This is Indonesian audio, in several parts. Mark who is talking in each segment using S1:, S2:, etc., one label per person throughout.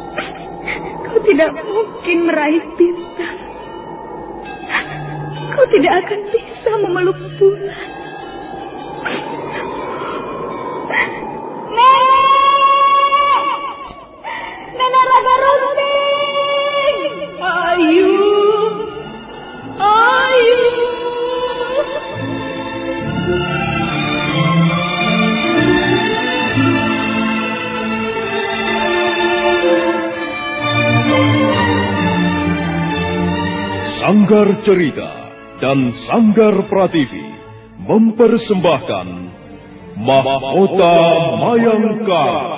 S1: Kau tidak mungkin meraih bintang. Kau tidak akan bisa memeluk bulan. Nenek Raga Runting! Ayu!
S2: Sanggar Cerita dan Sanggar Prativi mempersembahkan Mahkota Mayangkara.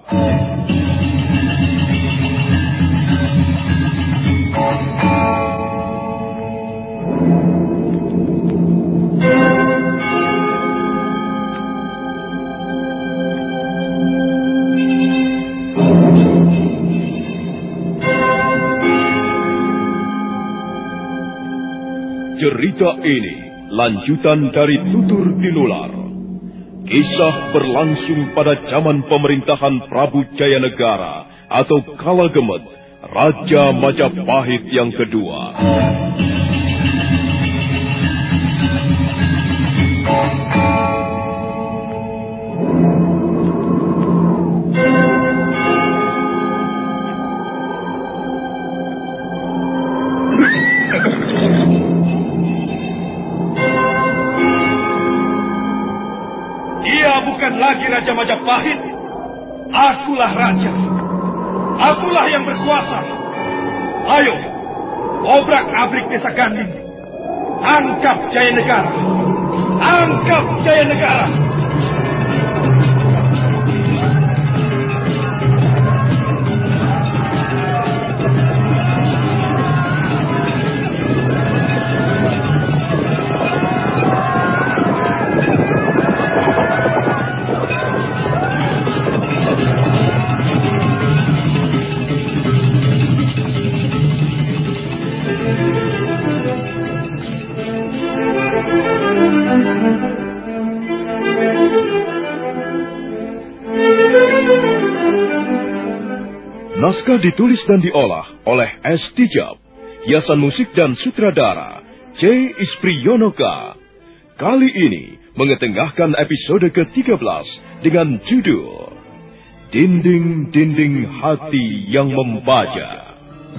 S2: Cerita ini lanjutan dari Tutur Tinular. Kisah berlangsung pada zaman pemerintahan Prabu Jayanegara atau Kalagemet, Raja Majapahit yang kedua.
S3: Bukan lagi Raja Majapahit. Akulah raja. Akulah yang berkuasa. Ayo, obrak-abrik desa Ganding. Angkap Jayanegara. Angkap Jayanegara.
S2: Naskah ditulis dan diolah oleh S. Tijab, hiasan musik dan sutradara C. Ispriyonoka. Kali ini mengetengahkan episode ke-13 dengan judul Dinding-Dinding Hati yang Membaja.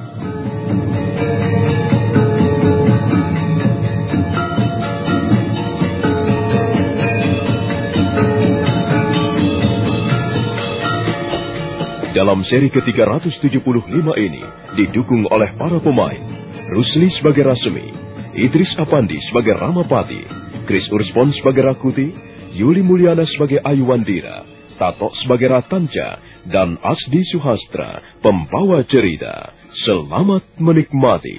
S2: Dalam seri ke-375 ini didukung oleh para pemain Rusli sebagai Rasmi, Idris Apandi sebagai Ramapati, Kris Urspon sebagai Rakuti, Yuli Mulyana sebagai Ayuwandira, Tato sebagai Ratanca, dan Asdi Suhastra, pembawa cerita. Selamat menikmati.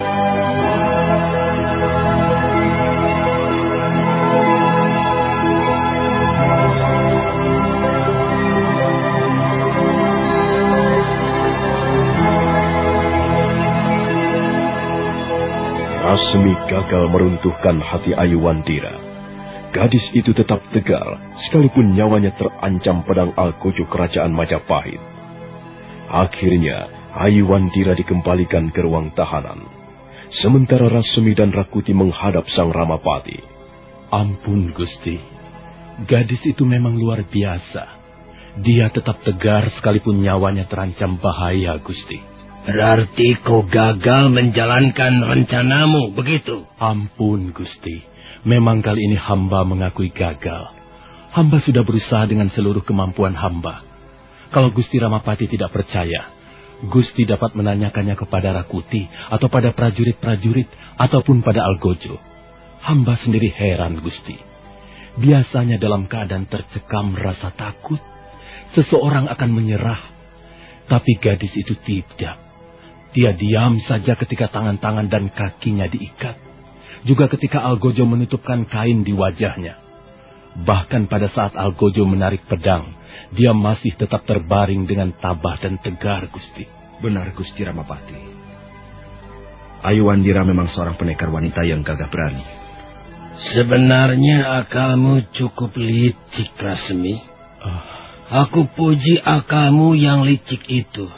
S2: Rasmi gagal meruntuhkan hati Ayuwandira. Gadis itu tetap tegar, sekalipun nyawanya terancam pedang Algojo Kerajaan Majapahit. Akhirnya, Ayuwandira dikembalikan ke ruang tahanan. Sementara Rasmi dan Rakuti menghadap sang Ramapati.
S4: Ampun, Gusti. Gadis itu memang luar biasa. Dia tetap tegar sekalipun nyawanya terancam bahaya, Gusti.
S5: Berarti kau gagal menjalankan rencanamu, begitu?
S4: Ampun, Gusti. Memang kali ini hamba mengakui gagal. Hamba sudah berusaha dengan seluruh kemampuan hamba. Kalau Gusti Ramapati tidak percaya, Gusti dapat menanyakannya kepada Rakuti atau pada prajurit-prajurit ataupun pada Algojo. Hamba sendiri heran, Gusti. Biasanya dalam keadaan tercekam rasa takut, seseorang akan menyerah. Tapi gadis itu tidak. Dia diam saja ketika tangan-tangan dan kakinya diikat. Juga ketika Algojo menutupkan kain di wajahnya. Bahkan pada saat Algojo menarik pedang, dia masih tetap terbaring dengan tabah dan tegar, Gusti.
S6: Benar, Gusti Ramapati. Ayuwandira memang seorang pendekar wanita yang gagah berani.
S5: Sebenarnya akalmu cukup licik, Rasmi. Aku puji akalmu yang licik itu.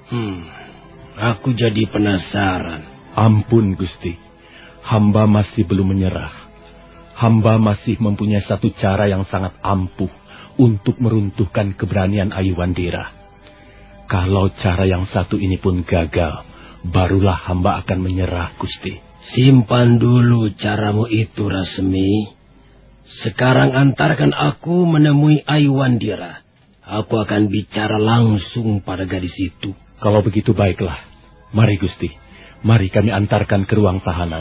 S5: Aku jadi penasaran.
S4: Ampun, Gusti. Hamba masih belum menyerah. Hamba masih mempunyai satu cara yang sangat ampuh untuk meruntuhkan keberanian Ayu Wandira. Kalau cara yang satu ini pun gagal, barulah hamba akan menyerah, Gusti.
S5: Simpan dulu caramu itu, Rasmi. Sekarang antarkan aku menemui Ayu Wandira. Aku akan bicara langsung pada gadis itu.
S4: Kalau begitu baiklah. Mari, Gusti. Mari kami antarkan ke ruang tahanan.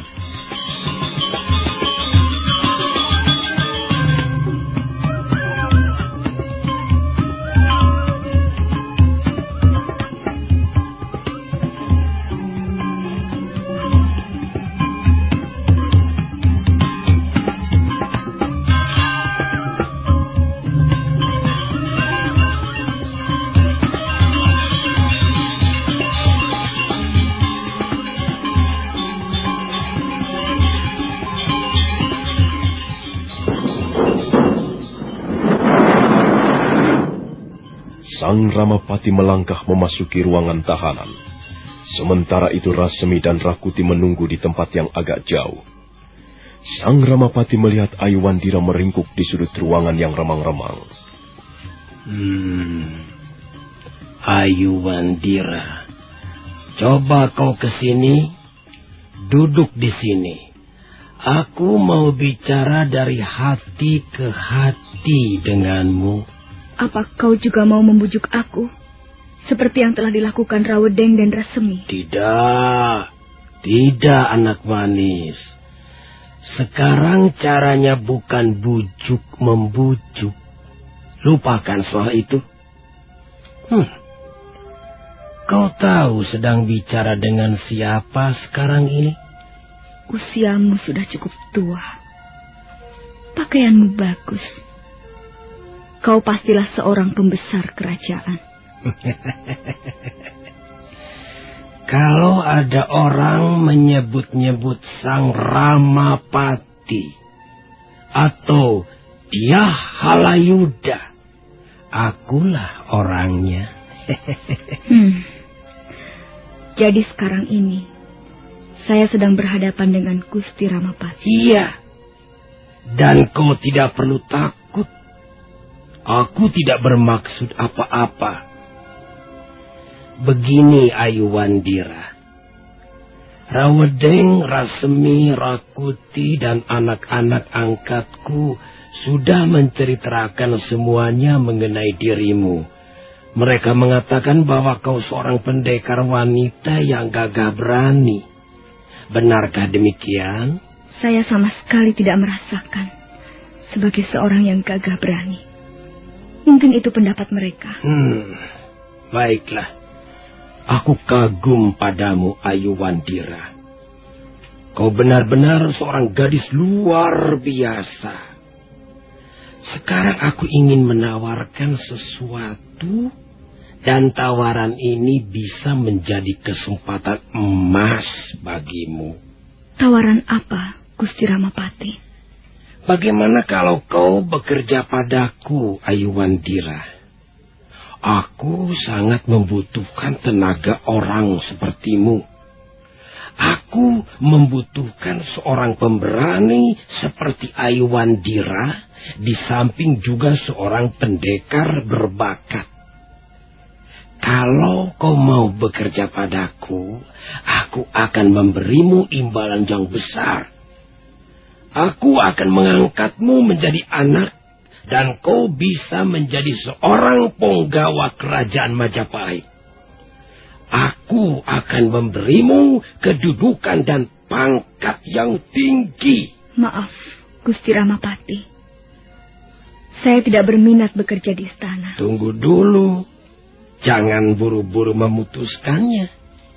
S2: Sang Ramapati melangkah memasuki ruangan tahanan. Sementara itu Rasmi dan Rakuti menunggu di tempat yang agak jauh. Sang Ramapati melihat Ayu Wandira meringkuk di sudut ruangan yang remang-remang.
S5: Ayu Wandira, coba kau ke sini, duduk di sini. Aku mau bicara dari hati ke hati denganmu.
S1: Apa kau juga mau membujuk aku? Seperti yang telah dilakukan Rawedeng dan Rasemi.
S5: Tidak anak manis. Sekarang caranya bukan bujuk-membujuk. Lupakan soal itu. Kau tahu sedang bicara dengan siapa sekarang ini?
S1: Usiamu sudah cukup tua. Pakaianmu bagus. Kau pastilah seorang pembesar kerajaan.
S5: Kalau ada orang menyebut-nyebut Sang Ramapati atau dia Halayuda, akulah orangnya.
S1: Jadi sekarang ini saya sedang berhadapan dengan Gusti Ramapati.
S5: Iya. Dan kau tidak perlu takut. Aku tidak bermaksud apa-apa. Begini Ayu Wandira. Rawedeng, Rasmi, Rakuti, dan anak-anak angkatku sudah menceritakan semuanya mengenai dirimu. Mereka mengatakan bahwa kau seorang pendekar wanita yang gagah berani. Benarkah demikian?
S1: Saya sama sekali tidak merasakan sebagai seorang yang gagah berani. Mungkin itu pendapat mereka.
S5: Baiklah. Aku kagum padamu, Ayu Wandira. Kau benar-benar seorang gadis luar biasa. Sekarang aku ingin menawarkan sesuatu, dan tawaran ini bisa menjadi kesempatan emas bagimu.
S1: Tawaran apa, Gusti Ramapati?
S5: Bagaimana kalau kau bekerja padaku, Ayu Wandira? Aku sangat membutuhkan tenaga orang sepertimu. Aku membutuhkan seorang pemberani seperti Ayu Wandira, di samping juga seorang pendekar berbakat. Kalau kau mau bekerja padaku, aku akan memberimu imbalan yang besar. Aku akan mengangkatmu menjadi anak, dan kau bisa menjadi seorang penggawa kerajaan Majapahit. Aku akan memberimu kedudukan dan pangkat yang tinggi.
S1: Maaf, Gusti Ramapati. Saya tidak berminat bekerja di istana.
S5: Tunggu dulu. Jangan buru-buru memutuskannya.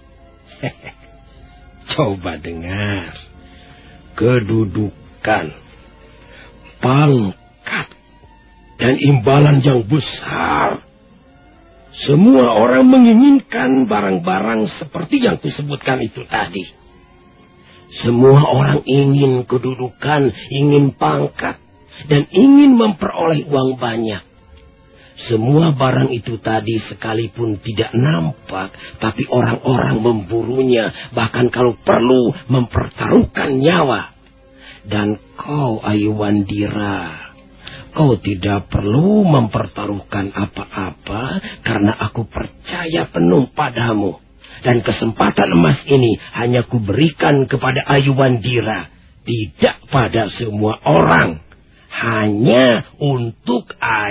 S5: Coba dengar. Kedudukan, pangkat, dan imbalan yang besar. Semua orang menginginkan barang-barang seperti yang kusebutkan itu tadi. Semua orang ingin kedudukan, ingin pangkat, dan ingin memperoleh uang banyak. Semua barang itu tadi sekalipun tidak nampak, tapi orang-orang memburunya, bahkan kalau perlu mempertaruhkan nyawa. Dan kau, Aywandira, kau tidak perlu mempertaruhkan apa-apa karena aku percaya penuh padamu. Dan kesempatan emas ini hanya kuberikan kepada Aywandira, tidak pada semua orang. Hanya untuk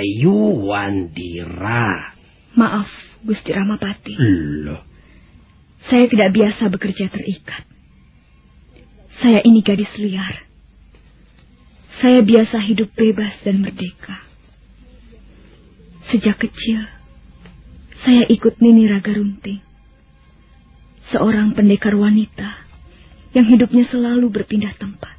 S5: Aywandira.
S1: Maaf, Gusti Ramapati.
S5: Loh.
S1: Saya tidak biasa bekerja terikat. Saya ini gadis liar. Saya biasa hidup bebas dan merdeka. Sejak kecil, saya ikut Nini Raga Runting, seorang pendekar wanita yang hidupnya selalu berpindah tempat.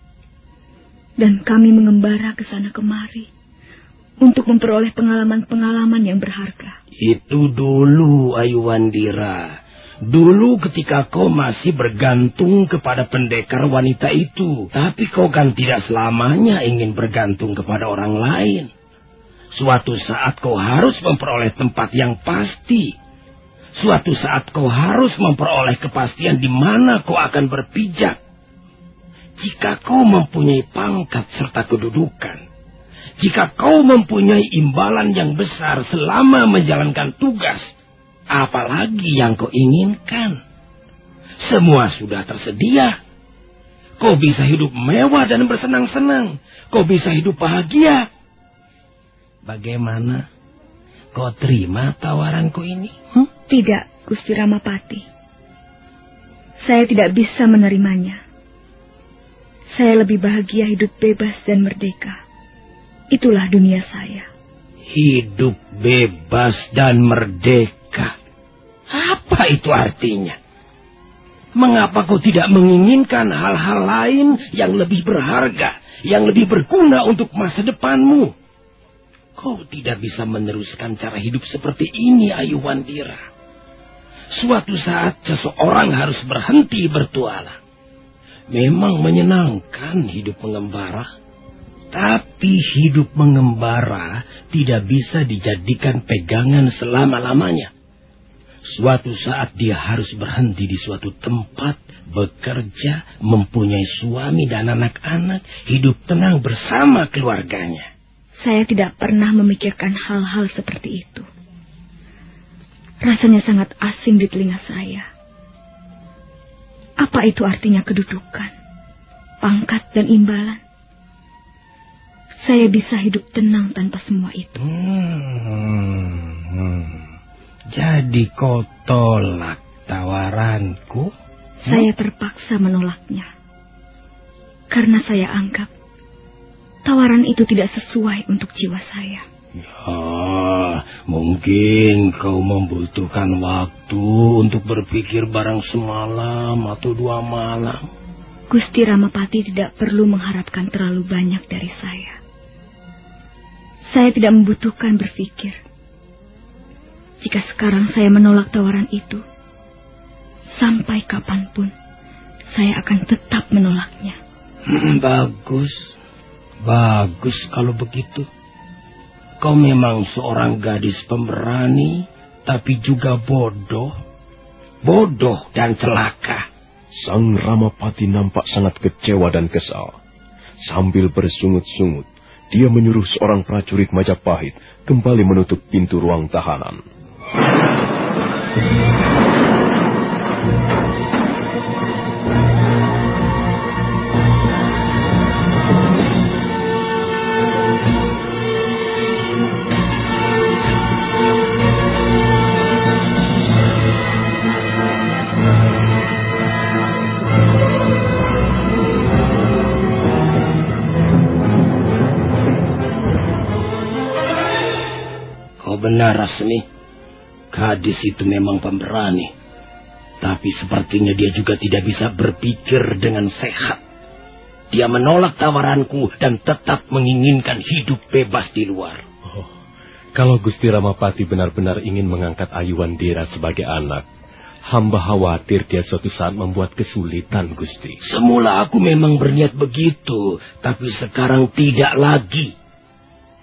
S1: Dan kami mengembara ke sana kemari untuk memperoleh pengalaman-pengalaman yang berharga.
S5: Itu dulu, Aywandira. Dulu ketika kau masih bergantung kepada pendekar wanita itu. Tapi kau kan tidak selamanya ingin bergantung kepada orang lain. Suatu saat kau harus memperoleh tempat yang pasti. Suatu saat kau harus memperoleh kepastian di mana kau akan berpijak. Jika kau mempunyai pangkat serta kedudukan, jika kau mempunyai imbalan yang besar selama menjalankan tugas, apalagi yang kau inginkan? Semua sudah tersedia. Kau bisa hidup mewah dan bersenang-senang. Kau bisa hidup bahagia. Bagaimana? Kau terima tawaranku ini?
S1: Tidak, Gusti Ramapati. Saya tidak bisa menerimanya. Saya lebih bahagia hidup bebas dan merdeka. Itulah dunia saya.
S5: Hidup bebas dan merdeka. Apa itu artinya? Mengapa kau tidak menginginkan hal-hal lain yang lebih berharga, yang lebih berguna untuk masa depanmu? Kau tidak bisa meneruskan cara hidup seperti ini, Aywandira. Suatu saat seseorang harus berhenti bertualang. Memang menyenangkan hidup mengembara, tapi hidup mengembara tidak bisa dijadikan pegangan selama-lamanya. Suatu saat dia harus berhenti di suatu tempat, bekerja, mempunyai suami dan anak-anak, hidup tenang bersama keluarganya.
S1: Saya tidak pernah memikirkan hal-hal seperti itu. Rasanya sangat asing di telinga saya. Apa itu artinya kedudukan, pangkat dan imbalan? Saya bisa hidup tenang tanpa semua itu.
S5: Jadi kau tolak tawaranku?
S1: Saya terpaksa menolaknya. Karena saya anggap tawaran itu tidak sesuai untuk jiwa saya.
S5: Ya, mungkin kau membutuhkan waktu untuk berpikir barang semalam atau 2 malam.
S1: Gusti Ramapati tidak perlu mengharapkan terlalu banyak dari saya. Saya tidak membutuhkan berpikir. Jika sekarang saya menolak tawaran itu, sampai kapanpun saya akan tetap menolaknya.
S5: Bagus kalau begitu. Kau memang seorang gadis pemberani, tapi juga bodoh. Bodoh dan celaka.
S2: Sang Ramapati nampak sangat kecewa dan kesal. Sambil bersungut-sungut, dia menyuruh seorang prajurit Majapahit kembali menutup pintu ruang tahanan.
S5: Benar, Rasmi. Gadis itu memang pemberani. Tapi sepertinya dia juga tidak bisa berpikir dengan sehat. Dia menolak tawaranku dan tetap menginginkan hidup bebas di luar.
S4: Kalau Gusti Ramapati benar-benar ingin mengangkat Aywandira sebagai anak, hamba khawatir dia suatu saat membuat kesulitan, Gusti.
S5: Semula aku memang berniat begitu, tapi sekarang tidak lagi.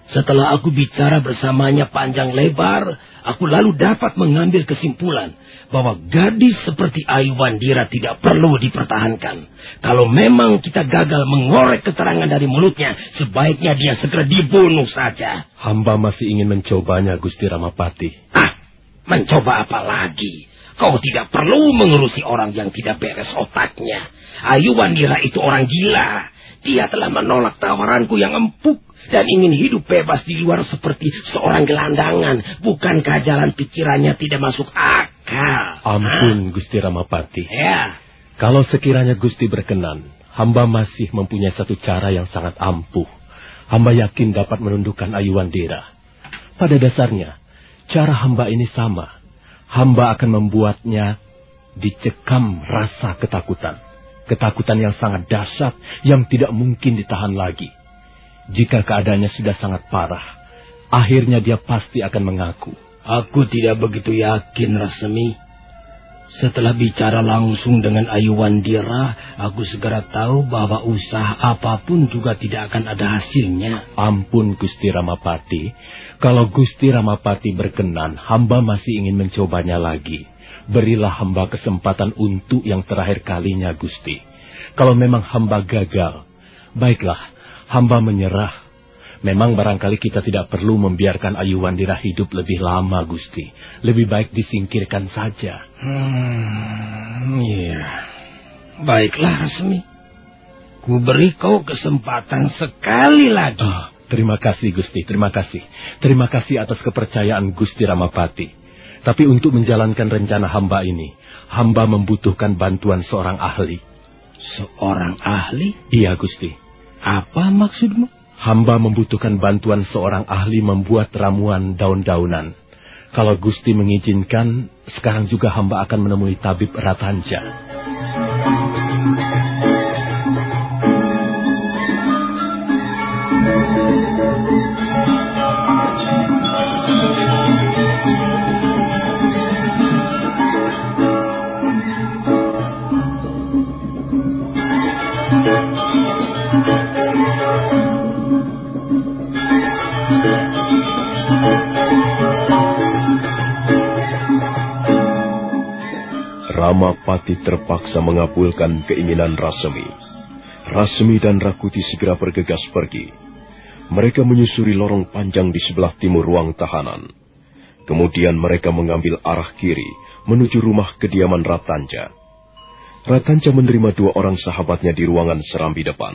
S5: Setelah aku bicara bersamanya panjang lebar, aku lalu dapat mengambil kesimpulan bahwa gadis seperti Ayu Wandira tidak perlu dipertahankan. Kalau memang kita gagal mengorek keterangan dari mulutnya, sebaiknya dia segera dibunuh saja.
S4: Hamba masih ingin mencobanya, Gusti Ramapati.
S5: Mencoba apa lagi? Kau tidak perlu mengurusi orang yang tidak beres otaknya. Ayu Wandira itu orang gila. Dia telah menolak tawaranku yang empuk dan ingin hidup bebas di luar seperti seorang gelandangan. Bukankah jalan pikirannya tidak masuk akal?
S4: Ampun, Gusti Ramapati.
S5: Ya.
S4: Kalau sekiranya Gusti berkenan, hamba masih mempunyai satu cara yang sangat ampuh. Hamba yakin dapat menundukkan Ayu Wandira. Pada dasarnya, cara hamba ini sama. Hamba akan membuatnya dicekam rasa ketakutan. Ketakutan yang sangat dahsyat yang tidak mungkin ditahan lagi. Jika keadaannya sudah sangat parah, akhirnya dia pasti akan mengaku.
S5: Aku tidak begitu yakin, Rasmi. Setelah bicara langsung dengan Ayu Wandira, aku segera tahu bahwa usaha apapun juga tidak akan ada hasilnya.
S4: Ampun, Gusti Ramapati. Kalau Gusti Ramapati berkenan, hamba masih ingin mencobanya lagi. Berilah hamba kesempatan untuk yang terakhir kalinya, Gusti. Kalau memang hamba gagal, baiklah, hamba menyerah. Memang barangkali kita tidak perlu membiarkan Ayu Wandira hidup lebih lama, Gusti. Lebih baik disingkirkan saja.
S5: Iya. Baiklah, Rasmi. Ku beri kau kesempatan sekali lagi.
S4: Terima kasih, Gusti. Terima kasih. Terima kasih atas kepercayaan Gusti Ramapati. Tapi untuk menjalankan rencana hamba ini, hamba membutuhkan bantuan seorang ahli.
S5: Seorang ahli?
S4: Iya, Gusti.
S5: Apa maksudmu?
S4: Hamba membutuhkan bantuan seorang ahli membuat ramuan daun-daunan. Kalau Gusti mengizinkan, sekarang juga hamba akan menemui tabib Ratanja.
S2: Ramapati terpaksa mengabulkan keinginan Rasmi. Rasmi dan Rakuti segera bergegas pergi. Mereka menyusuri lorong panjang di sebelah timur ruang tahanan. Kemudian mereka mengambil arah kiri menuju rumah kediaman Ratanja. Ratanja menerima dua orang sahabatnya di ruangan serambi depan.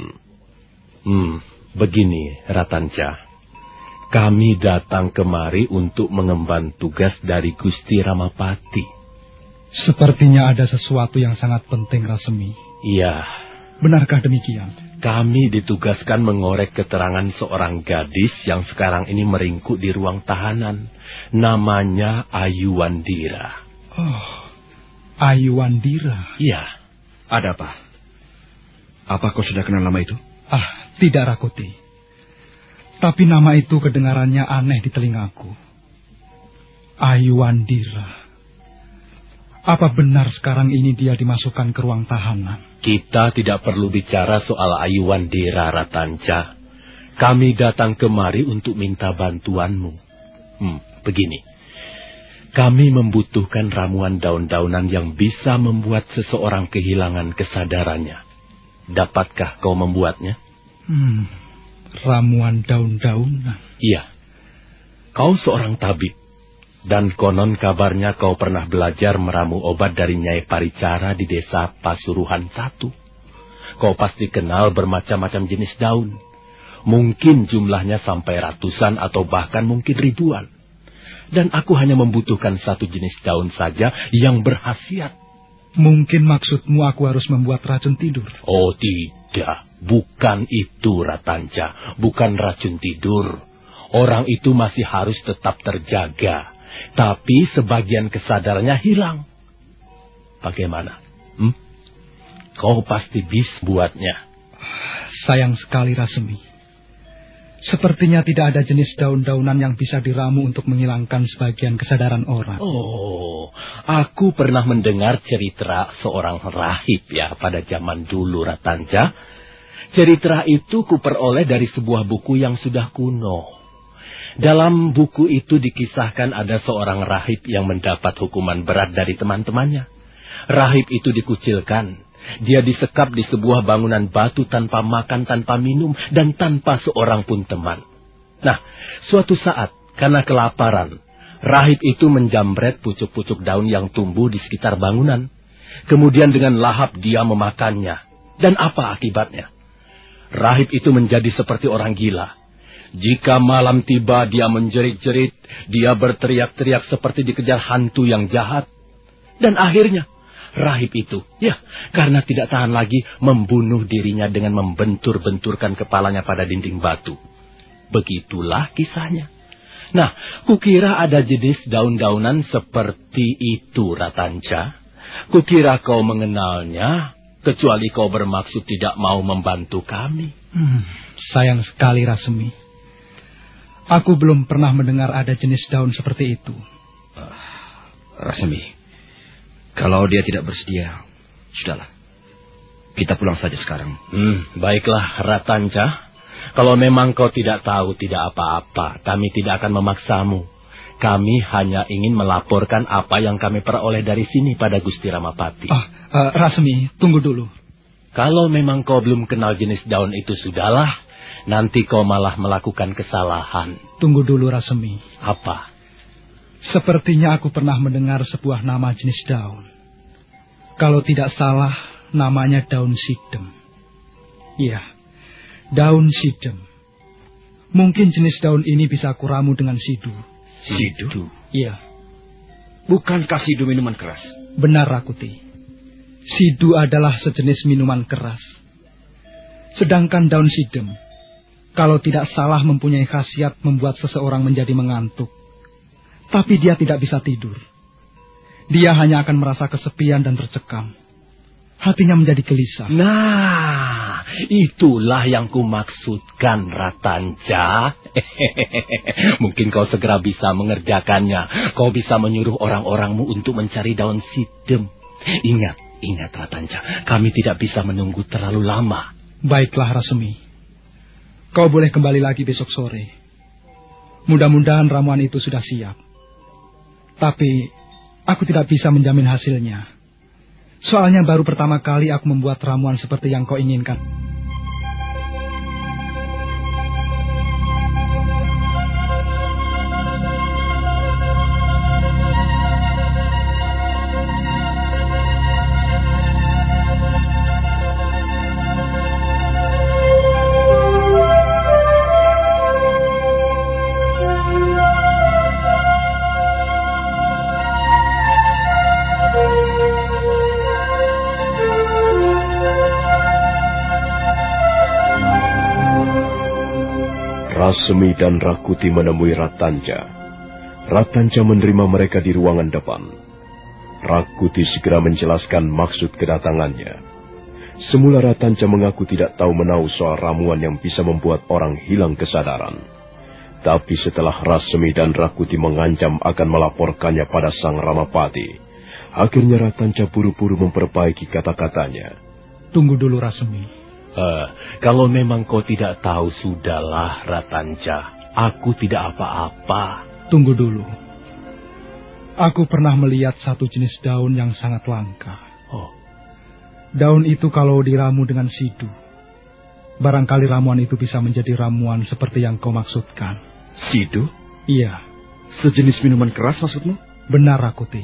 S4: Begini, Ratanja. Kami datang kemari untuk mengemban tugas dari Gusti Ramapati.
S7: Sepertinya ada sesuatu yang sangat penting, Rasmi.
S4: Iya.
S7: Benarkah demikian?
S4: Kami ditugaskan mengorek keterangan seorang gadis yang sekarang ini meringkuk di ruang tahanan. Namanya Ayu Wandira.
S7: Oh, Ayu Wandira.
S4: Iya.
S6: Ada apa? Apa kau sudah kenal nama itu?
S7: Tidak, Rakuti. Tapi nama itu kedengarannya aneh di telingaku. Ayu Wandira. Apa benar sekarang ini dia dimasukkan ke ruang tahanan?
S4: Kita tidak perlu bicara soal Ayu Wandira, Ratanja. Kami datang kemari untuk minta bantuanmu. Begini. Kami membutuhkan ramuan daun-daunan yang bisa membuat seseorang kehilangan kesadarannya. Dapatkah kau membuatnya?
S7: Ramuan daun-daunan?
S4: Iya. Kau seorang tabib. Dan konon kabarnya kau pernah belajar meramu obat dari Nyai Paricara di desa Pasuruhan 1. Kau pasti kenal bermacam-macam jenis daun. Mungkin jumlahnya sampai ratusan atau bahkan mungkin ribuan. Dan aku hanya membutuhkan satu jenis daun saja yang berkhasiat.
S7: Mungkin maksudmu aku harus membuat racun tidur?
S4: Oh tidak, bukan itu, Ratanja. Bukan racun tidur. Orang itu masih harus tetap terjaga. Tapi sebagian kesadarannya hilang. Bagaimana? Kau pasti bisa buatnya.
S7: Sayang sekali, Rasmi. Sepertinya tidak ada jenis daun-daunan yang bisa diramu untuk menghilangkan sebagian kesadaran orang.
S4: Oh, aku pernah mendengar cerita seorang rahib ya pada zaman dulu, Ratanja. Cerita itu kuperoleh dari sebuah buku yang sudah kuno. Dalam buku itu dikisahkan ada seorang rahib yang mendapat hukuman berat dari teman-temannya. Rahib itu dikucilkan. Dia disekap di sebuah bangunan batu tanpa makan, tanpa minum, dan tanpa seorang pun teman. Nah, suatu saat, karena kelaparan, rahib itu menjamret pucuk-pucuk daun yang tumbuh di sekitar bangunan. Kemudian dengan lahap dia memakannya. Dan apa akibatnya? Rahib itu menjadi seperti orang gila. Jika malam tiba, dia menjerit-jerit, dia berteriak-teriak seperti dikejar hantu yang jahat. Dan akhirnya, rahib itu, karena tidak tahan lagi, membunuh dirinya dengan membentur-benturkan kepalanya pada dinding batu. Begitulah kisahnya. Nah, kukira ada jenis daun-daunan seperti itu, Ratanca. Kukira kau mengenalnya, kecuali kau bermaksud tidak mau membantu kami.
S7: Sayang sekali, Rasemi. Aku belum pernah mendengar ada jenis daun seperti itu.
S6: Rasemi, kalau dia tidak bersedia, sudahlah. Kita pulang saja sekarang.
S4: Baiklah, Ratanca. Kalau memang kau tidak tahu, tidak apa-apa. Kami tidak akan memaksamu. Kami hanya ingin melaporkan apa yang kami peroleh dari sini pada Gusti Ramapati.
S7: Rasemi, tunggu dulu.
S4: Kalau memang kau belum kenal jenis daun itu, sudahlah. Nanti kau malah melakukan kesalahan.
S7: Tunggu dulu, Rasemi.
S4: Apa?
S7: Sepertinya aku pernah mendengar sebuah nama jenis daun. Kalau tidak salah, namanya daun sidem. Iya, daun sidem. Mungkin jenis daun ini bisa aku ramu dengan sidu.
S6: Sidu?
S7: Iya.
S6: Bukankah sidu minuman keras?
S7: Benar, Rakuti. Sidu adalah sejenis minuman keras. Sedangkan daun sidem, kalau tidak salah mempunyai khasiat membuat seseorang menjadi mengantuk. Tapi dia tidak bisa tidur. Dia hanya akan merasa kesepian dan tercekam. Hatinya menjadi gelisah.
S4: Nah, itulah yang kumaksudkan, Ratanca. Mungkin kau segera bisa mengerjakannya. Kau bisa menyuruh orang-orangmu untuk mencari daun sidem. Ingat, Ratanca. Kami tidak bisa menunggu terlalu lama.
S7: Baiklah, Rasemi. Kau boleh kembali lagi besok sore. Mudah-mudahan ramuan itu sudah siap. Tapi, aku tidak bisa menjamin hasilnya. Soalnya baru pertama kali aku membuat ramuan seperti yang kau inginkan.
S2: Rasemi dan Rakuti menemui Ratanca. Ratanca menerima mereka di ruangan depan. Rakuti segera menjelaskan maksud kedatangannya. Semula Ratanca mengaku tidak tahu menahu soal ramuan yang bisa membuat orang hilang kesadaran. Tapi setelah Rasemi dan Rakuti mengancam akan melaporkannya pada Sang Ramapati, akhirnya Ratanca buru-buru memperbaiki kata-katanya.
S7: Tunggu dulu, Rasemi.
S4: Kalau memang kau tidak tahu, sudahlah, Ratanca. Aku tidak apa-apa.
S7: Tunggu dulu. Aku pernah melihat satu jenis daun yang sangat langka. Daun itu kalau diramu dengan sidu, barangkali ramuan itu bisa menjadi ramuan seperti yang kau maksudkan.
S6: Sidu?
S7: Iya.
S6: Sejenis minuman keras maksudmu?
S7: Benar, Rakuti.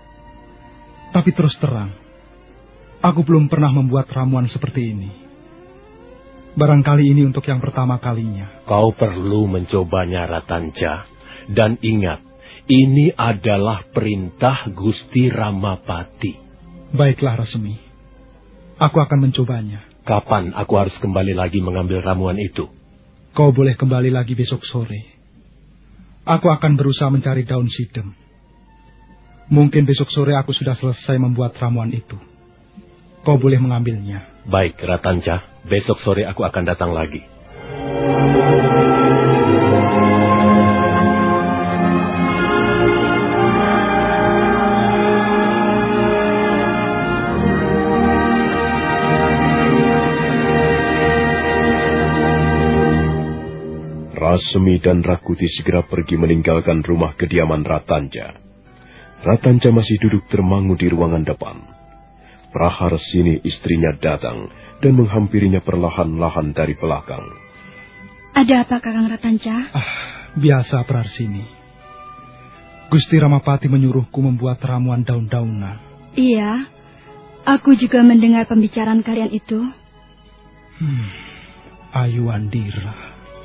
S7: Tapi terus terang, aku belum pernah membuat ramuan seperti ini. Barangkali ini untuk yang pertama kalinya.
S4: Kau perlu mencobanya, Ratanca. Dan ingat, ini adalah perintah Gusti Ramapati.
S7: Baiklah, Rasemi. Aku akan mencobanya.
S4: Kapan aku harus kembali lagi mengambil ramuan itu?
S7: Kau boleh kembali lagi besok sore. Aku akan berusaha mencari daun sidem. Mungkin besok sore aku sudah selesai membuat ramuan itu. Kau boleh mengambilnya.
S4: Baik, Ratanca. Besok sore aku akan datang lagi.
S2: Rasemi dan Rakuti segera pergi meninggalkan rumah kediaman Ratanja. Ratanja masih duduk termangu di ruangan depan. Praharsini istrinya datang dan menghampirinya perlahan-lahan dari belakang.
S1: Ada apa, Kakang Ratanja?
S7: Biasa, Praharsini. Gusti Ramapati menyuruhku membuat ramuan daun-daunan.
S1: Iya, aku juga mendengar pembicaraan kalian itu.
S7: Ayuandira.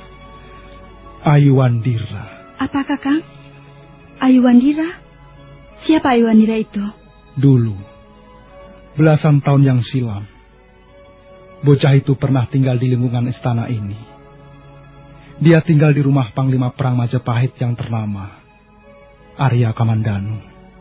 S7: Ayuandira.
S1: Apa, Kakang? Ayuandira? Siapa Ayuandira itu?
S7: Dulu, belasan tahun yang silam, bocah itu pernah tinggal di lingkungan istana ini. Dia tinggal di rumah Panglima Perang Majapahit yang ternama Arya Kamandanu.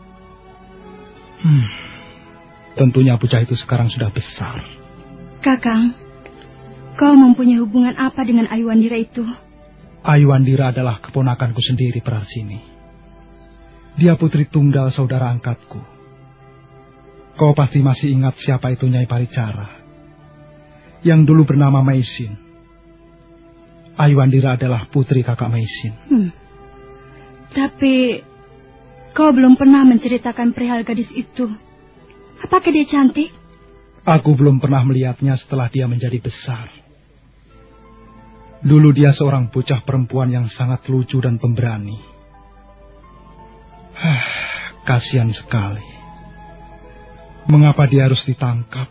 S7: Tentunya bocah itu sekarang sudah besar.
S1: Kakang, kau mempunyai hubungan apa dengan Ayuandira itu?
S7: Ayuandira adalah keponakanku sendiri, Praharsini. Dia putri tunggal saudara angkatku. Kau pasti masih ingat siapa itu Nyai Paricara, yang dulu bernama Maisin. Ayuandira adalah putri kakak Maisin.
S1: Tapi kau belum pernah menceritakan perihal gadis itu. Apakah dia cantik?
S7: Aku belum pernah melihatnya setelah dia menjadi besar. Dulu dia seorang bocah perempuan yang sangat lucu dan pemberani. Kasihan sekali. Mengapa dia harus ditangkap?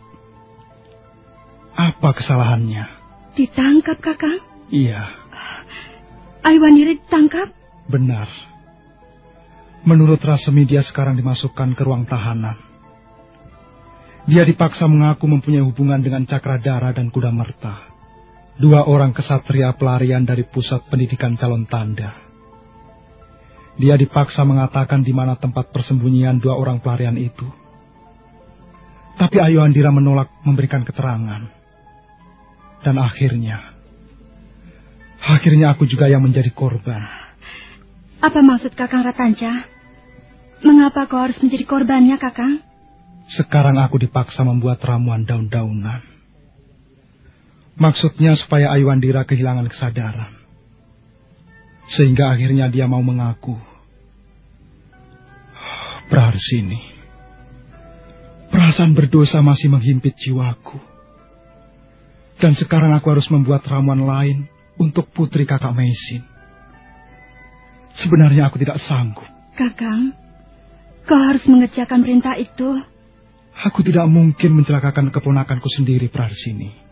S7: Apa kesalahannya?
S1: Ditangkap, Kakang?
S7: Iya.
S1: Ayuandira ditangkap?
S7: Benar. Menurut Rasemi dia sekarang dimasukkan ke ruang tahanan. Dia dipaksa mengaku mempunyai hubungan dengan Cakradara dan Kudamerta, 2 orang kesatria pelarian dari pusat pendidikan calon tanda. Dia dipaksa mengatakan di mana tempat persembunyian 2 orang pelarian itu. Tapi Ayuandira menolak memberikan keterangan. Dan akhirnya aku juga yang menjadi korban.
S1: Apa maksud Kakang Ratanja? Mengapa kau harus menjadi korbannya, Kakang?
S7: Sekarang aku dipaksa membuat ramuan daun-daunan. Maksudnya supaya Ayuandira kehilangan kesadaran. Sehingga akhirnya dia mau mengaku. Praharsini, perasaan berdosa masih menghimpit jiwaku. Dan sekarang aku harus membuat ramuan lain untuk putri kakak Maisin. Sebenarnya aku tidak sanggup.
S1: Kakang, kau harus mengerjakan perintah itu.
S7: Aku tidak mungkin mencelakakan keponakanku sendiri, Praharsini.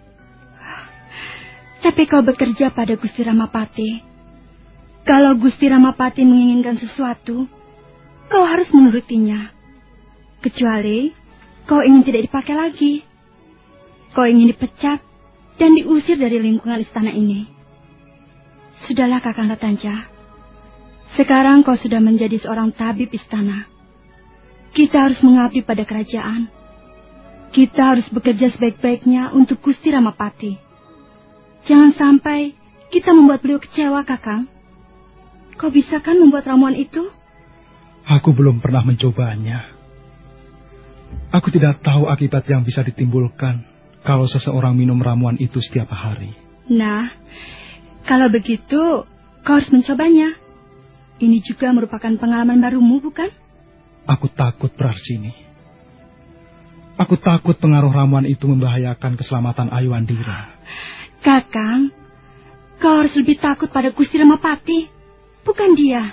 S1: Tapi kau bekerja pada Gusti Ramapati. Kalau Gusti Ramapati menginginkan sesuatu, kau harus menurutinya. Kecuali kau ingin tidak dipakai lagi. Kau ingin dipecat dan diusir dari lingkungan istana ini. Sudahlah, Kakang Ratanja. Sekarang kau sudah menjadi seorang tabib istana. Kita harus mengabdi pada kerajaan. Kita harus bekerja sebaik-baiknya untuk Gusti Ramapati. Jangan sampai kita membuat beliau kecewa, Kakang. Kau bisa kan membuat ramuan itu?
S7: Aku belum pernah mencobanya. Aku tidak tahu akibat yang bisa ditimbulkan kalau seseorang minum ramuan itu setiap hari.
S1: Nah, kalau begitu, kau harus mencobanya. Ini juga merupakan pengalaman barumu, bukan?
S7: Aku takut, Praharsini. Aku takut pengaruh ramuan itu membahayakan keselamatan Ayuandira.
S1: Kakang, kau harus lebih takut pada Gusti Ramapati, bukan dia.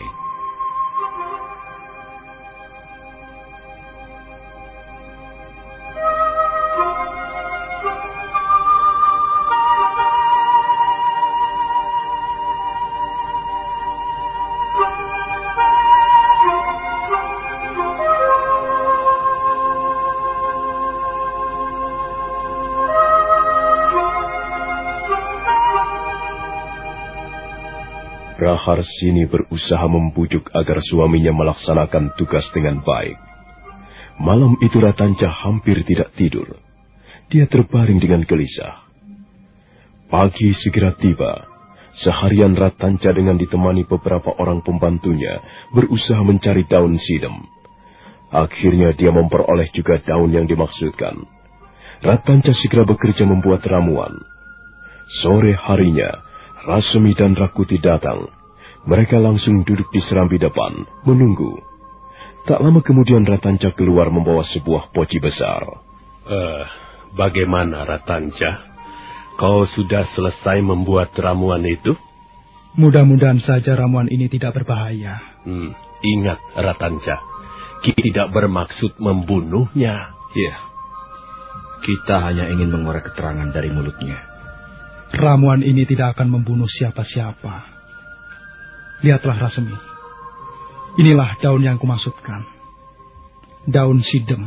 S2: Praharsini berusaha membujuk agar suaminya melaksanakan tugas dengan baik. Malam itu Ratanja hampir tidak tidur. Dia terbaring dengan gelisah. Pagi segera tiba. Seharian Ratanja dengan ditemani beberapa orang pembantunya berusaha mencari daun sidem. Akhirnya dia memperoleh juga daun yang dimaksudkan. Ratanja segera bekerja membuat ramuan. Sore harinya, Rasemi dan Rakuti datang. Mereka langsung duduk di serambi depan, menunggu. Tak lama kemudian Ratanca keluar membawa sebuah poci besar.
S4: Bagaimana Ratanca? Kau sudah selesai membuat ramuan itu?
S7: Mudah-mudahan saja ramuan ini tidak berbahaya.
S4: Ingat Ratanca, kita tidak bermaksud membunuhnya.
S6: Iya. Kita hanya ingin mengorek keterangan dari mulutnya.
S7: Ramuan ini tidak akan membunuh siapa-siapa. Lihatlah Rasemi. Inilah daun yang kumaksudkan. Daun sidem.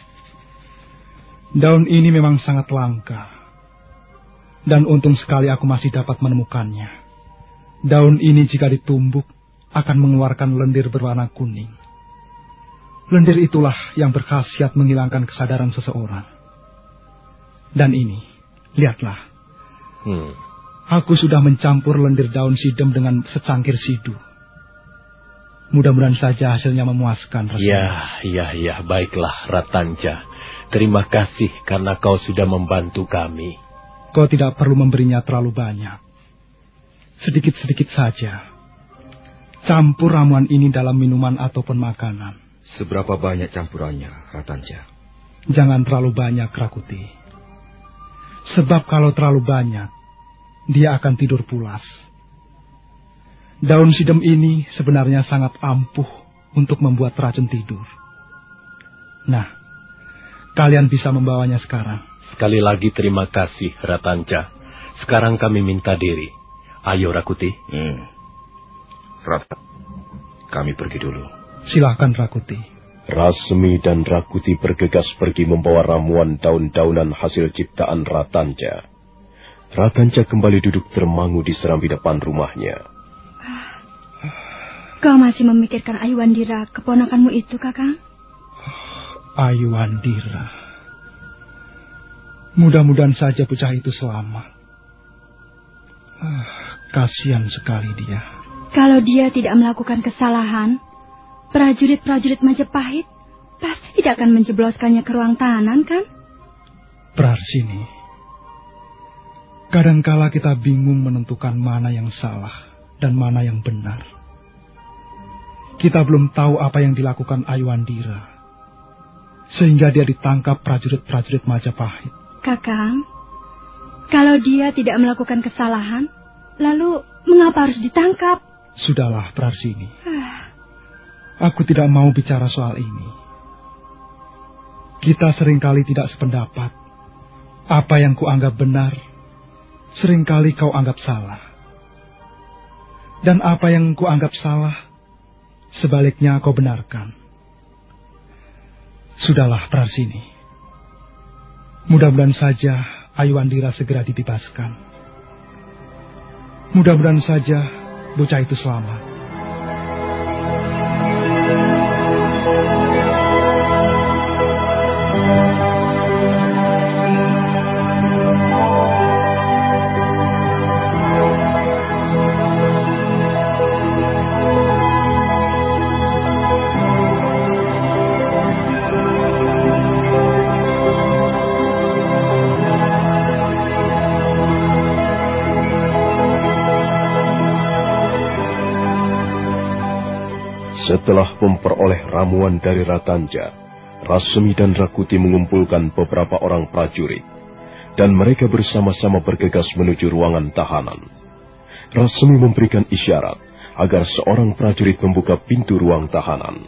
S7: Daun ini memang sangat langka. Dan untung sekali aku masih dapat menemukannya. Daun ini jika ditumbuk akan mengeluarkan lendir berwarna kuning. Lendir itulah yang berkhasiat menghilangkan kesadaran seseorang. Dan ini, lihatlah. Aku sudah mencampur lendir daun sidem dengan secangkir sidu. Mudah-mudahan saja hasilnya memuaskan.
S4: Ya, baiklah Ratanca. Terima kasih karena kau sudah membantu kami.
S7: Kau tidak perlu memberinya terlalu banyak. Sedikit-sedikit saja. Campur ramuan ini dalam minuman ataupun makanan.
S6: Seberapa banyak campurannya, Ratanca?
S7: Jangan terlalu banyak, Rakuti. Sebab kalau terlalu banyak, dia akan tidur pulas. Daun sidem ini sebenarnya sangat ampuh untuk membuat racun tidur. Nah, kalian bisa membawanya sekarang.
S4: Sekali lagi terima kasih, Ratanca. Sekarang kami minta diri. Ayo, Rakuti.
S6: Rata, kami pergi dulu.
S7: Silakan, Rakuti.
S2: Rasemi dan Rakuti bergegas pergi membawa ramuan daun-daunan hasil ciptaan Ratanca. Ratanca kembali duduk termangu di serambi depan rumahnya.
S1: Kau masih memikirkan Ayuandira, keponakanmu itu, Kakang?
S7: Ayuandira. Mudah-mudahan saja bocah itu selamat. Kasihan sekali dia.
S1: Kalau dia tidak melakukan kesalahan, prajurit-prajurit Majapahit pasti tidak akan menjebloskannya ke ruang tahanan, kan?
S7: Prarsini, kadangkala kita bingung menentukan mana yang salah dan mana yang benar. Kita belum tahu apa yang dilakukan Ayuandira, sehingga dia ditangkap prajurit-prajurit Majapahit.
S1: Kakang, kalau dia tidak melakukan kesalahan, lalu mengapa harus ditangkap?
S7: Sudahlah, Prarsini. Aku tidak mau bicara soal ini. Kita seringkali tidak sependapat. Apa yang kuanggap benar, seringkali kau anggap salah. Dan apa yang kuanggap salah, sebaliknya kau benarkan. Sudahlah, Prarsini. Mudah-mudahan saja Ayuandira segera dibebaskan. Mudah-mudahan saja bocah itu selamat.
S2: Setelah memperoleh ramuan dari Ratanca, Rasemi dan Rakuti mengumpulkan beberapa orang prajurit, dan mereka bersama-sama bergegas menuju ruangan tahanan. Rasemi memberikan isyarat agar seorang prajurit membuka pintu ruang tahanan.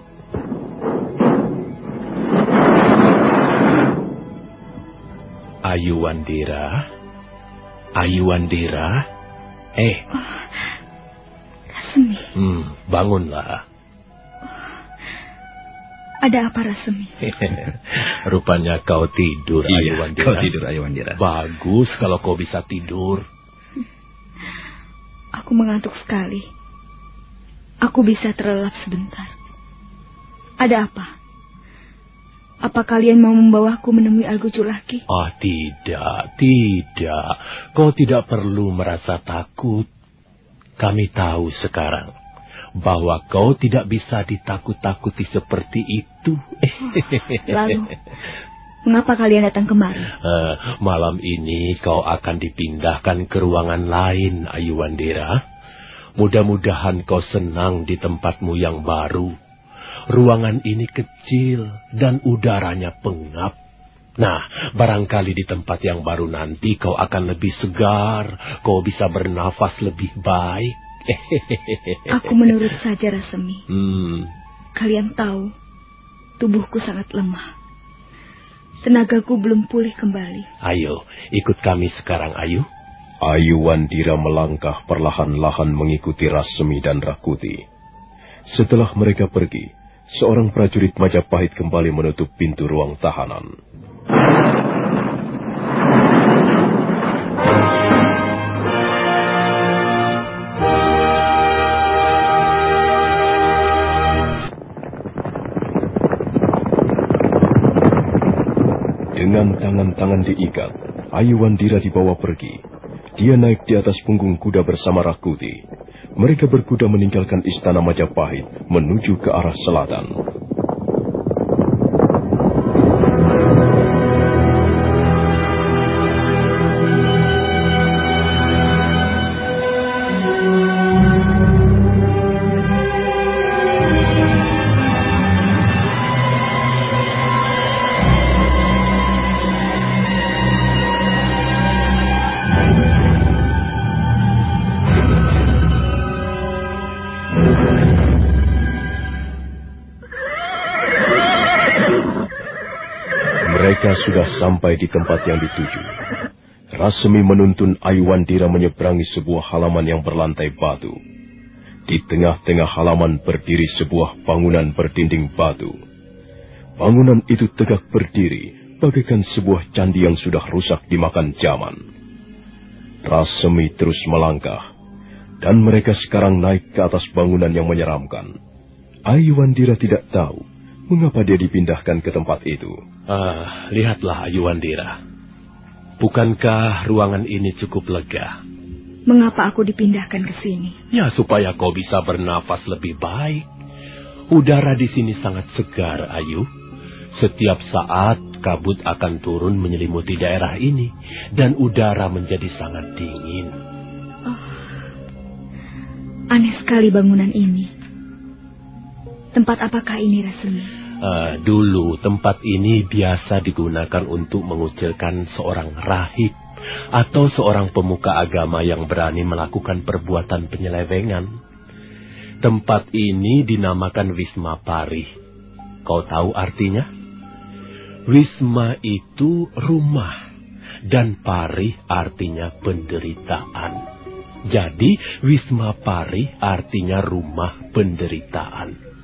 S4: Ayuandira?
S1: Rasemi.
S4: Bangunlah.
S1: Ada apa, Rasemi?
S4: Rupanya kau tidur, Ayuandira.
S6: Kau tidur, Ayuandira.
S4: Bagus kalau kau bisa tidur.
S1: Aku mengantuk sekali. Aku bisa terlelap sebentar. Ada apa? Apa kalian mau membawaku menemui Algucu lagi?
S4: Tidak. Kau tidak perlu merasa takut. Kami tahu sekarang bahwa kau tidak bisa ditakut-takuti seperti itu.
S1: Mengapa kalian datang kemari?
S4: Malam ini kau akan dipindahkan ke ruangan lain, Ayu Wandira. Mudah-mudahan kau senang di tempatmu yang baru. Ruangan ini kecil dan udaranya pengap. Nah, barangkali di tempat yang baru nanti kau akan lebih segar, kau bisa bernafas lebih baik.
S1: Aku menurut saja, Rasemi. Kalian tahu, tubuhku sangat lemah. Tenagaku belum pulih kembali.
S4: Ayo, ikut kami sekarang, Ayu.
S2: Ayu Wandira melangkah perlahan-lahan mengikuti Rasemi dan Rakuti. Setelah mereka pergi, seorang prajurit Majapahit kembali menutup pintu ruang tahanan. Dengan tangan-tangan diikat, Ayu Wandira dibawa pergi. Dia naik di atas punggung kuda bersama Rakuti. Mereka berkuda meninggalkan istana Majapahit menuju ke arah selatan. Mereka sudah sampai di tempat yang dituju. Rasemi menuntun Ayu Wandira menyeberangi sebuah halaman yang berlantai batu. Di tengah-tengah halaman berdiri sebuah bangunan berdinding batu. Bangunan itu tegak berdiri, bagaikan sebuah candi yang sudah rusak dimakan zaman. Rasemi terus melangkah, dan mereka sekarang naik ke atas bangunan yang menyeramkan. Ayu Wandira tidak tahu mengapa dia dipindahkan ke tempat itu.
S4: Lihatlah Ayu Wandira. Bukankah ruangan ini cukup lega?
S1: Mengapa aku dipindahkan ke sini?
S4: Ya, supaya kau bisa bernafas lebih baik. Udara di sini sangat segar, Ayu. Setiap saat kabut akan turun menyelimuti daerah ini, dan udara menjadi sangat dingin.
S1: Aneh sekali bangunan ini. Tempat apakah ini, Rasemi?
S4: Dulu tempat ini biasa digunakan untuk mengucilkan seorang rahib atau seorang pemuka agama yang berani melakukan perbuatan penyelewengan. Tempat ini dinamakan Wisma Parih. Kau tahu artinya? Wisma itu rumah dan Parih artinya penderitaan. Jadi Wisma Parih artinya rumah penderitaan.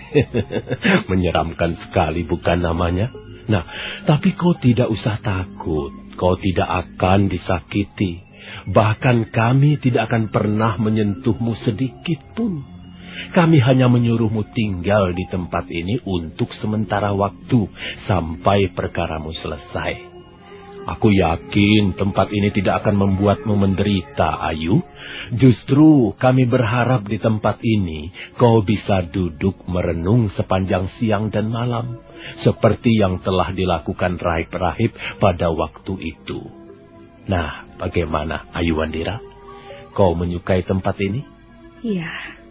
S4: Menyeramkan sekali bukan namanya? Nah, tapi kau tidak usah takut. Kau tidak akan disakiti. Bahkan kami tidak akan pernah menyentuhmu sedikit pun. Kami hanya menyuruhmu tinggal di tempat ini untuk sementara waktu sampai perkaramu selesai. Aku yakin tempat ini tidak akan membuatmu menderita, Ayu. Justru kami berharap di tempat ini kau bisa duduk merenung sepanjang siang dan malam, seperti yang telah dilakukan rahib-rahib pada waktu itu. Nah, bagaimana Ayu Wandira? Kau menyukai tempat ini?
S1: Iya,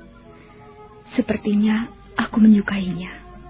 S1: sepertinya aku menyukainya.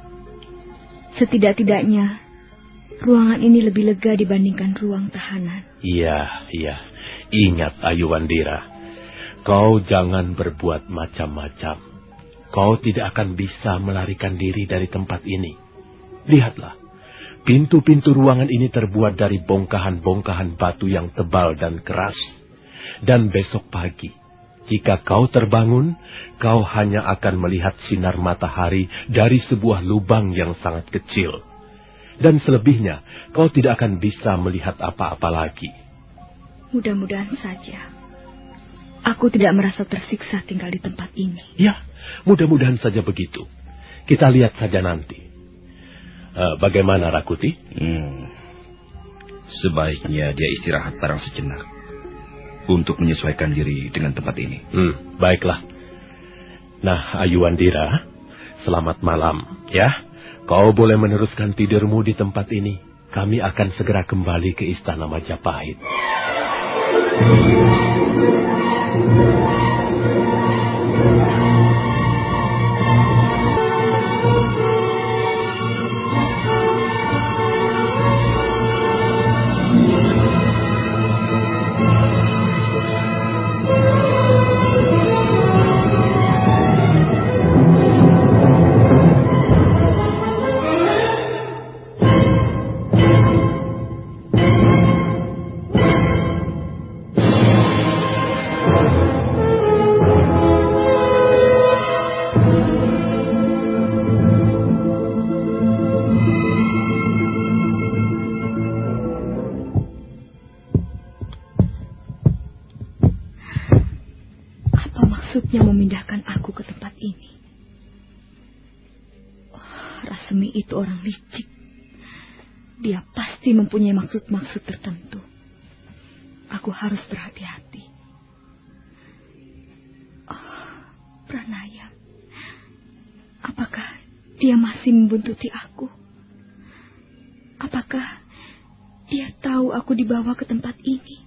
S1: Setidak-tidaknya ruangan ini lebih lega dibandingkan ruang tahanan.
S4: Iya. Ingat Ayu Wandira, kau jangan berbuat macam-macam. Kau tidak akan bisa melarikan diri dari tempat ini. Lihatlah, pintu-pintu ruangan ini terbuat dari bongkahan-bongkahan batu yang tebal dan keras. Dan besok pagi, jika kau terbangun, kau hanya akan melihat sinar matahari dari sebuah lubang yang sangat kecil. Dan selebihnya, kau tidak akan bisa melihat apa-apa lagi.
S1: Mudah-mudahan saja aku tidak merasa tersiksa tinggal di tempat ini.
S4: Ya, mudah-mudahan saja begitu. Kita lihat saja nanti. Bagaimana Rakuti?
S6: Sebaiknya dia istirahat barang sejenak untuk menyesuaikan diri dengan tempat ini.
S4: Baiklah. Nah, Ayu Wandira, selamat malam, ya. Kau boleh meneruskan tidurmu di tempat ini. kami akan segera kembali ke istana Majapahit.
S1: Maksudnya memindahkan aku ke tempat ini. Rasemi itu orang licik. Dia pasti mempunyai maksud-maksud tertentu. Aku harus berhati-hati. Pranayam, apakah dia masih membuntuti aku? Apakah dia tahu aku dibawa ke tempat ini?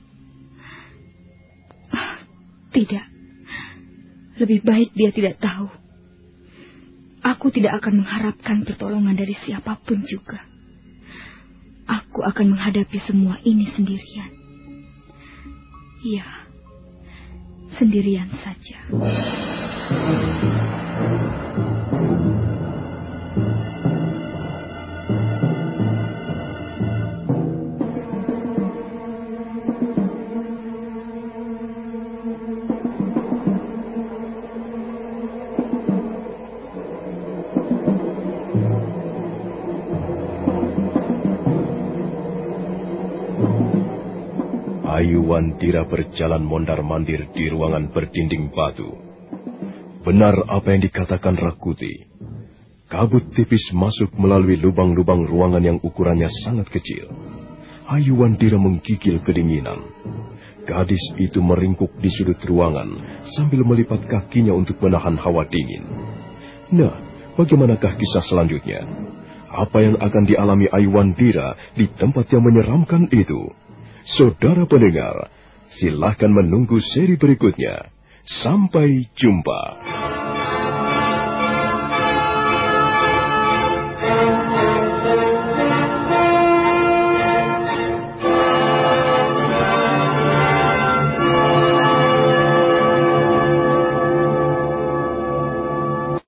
S1: Tidak. Lebih baik dia tidak tahu. Aku tidak akan mengharapkan pertolongan dari siapapun juga. Aku akan menghadapi semua ini sendirian. Ya, sendirian saja.
S2: Ayuwandira berjalan mondar-mandir di ruangan berdinding batu. Benar apa yang dikatakan Rakuti. Kabut tipis masuk melalui lubang-lubang ruangan yang ukurannya sangat kecil. Ayuwandira menggigil kedinginan. Gadis itu meringkuk di sudut ruangan sambil melipat kakinya untuk menahan hawa dingin. Nah, bagaimanakah kisah selanjutnya? Apa yang akan dialami Ayuwandira di tempat yang menyeramkan itu? Saudara pendengar, silahkan menunggu seri berikutnya. Sampai jumpa.